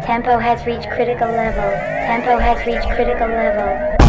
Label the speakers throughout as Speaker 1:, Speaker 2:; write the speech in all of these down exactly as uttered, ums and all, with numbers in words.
Speaker 1: Tempo has reached critical level. Tempo has reached critical level.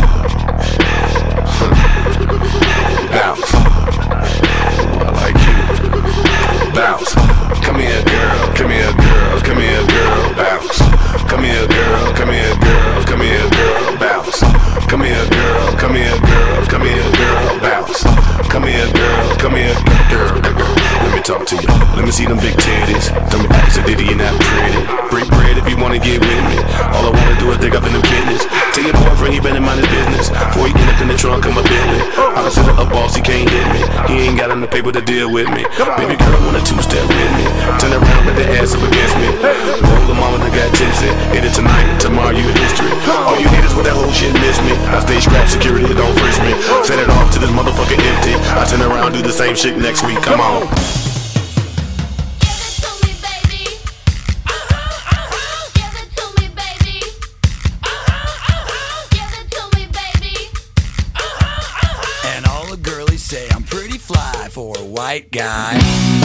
Speaker 2: Bounce. Ooh, I like you. Bounce. Come here, girl. Come here, girl. Come here, girl. Bounce. Come here, girl. Come here, girl. Come here, girl. Bounce. Come here, girl. Come here, girl. Come here, girl. Bounce. Come here, girl. Come here, girl. Let me talk to you. Let me see them big titties. Tell me ask a ditty and that pretty. Break bread if you wanna get with me. All I wanna do is dig up in the business. Tell your boyfriend he better mind his business. Before he end up in the trunk of my Bentley. I consider a boss, he can't hit me. He ain't got enough paper to deal with me. Baby girl wanna two-step with me. Turn around, let the ass up against me. Roll the mama that got tipsy. Hit it tonight, tomorrow you in history. All you haters with that whole shit miss me. I stay scrap security, don't frisk me. Set it off to this motherfucker empty. I turn around, do the same shit next week. Come on.
Speaker 3: Say I'm pretty fly for a white guy.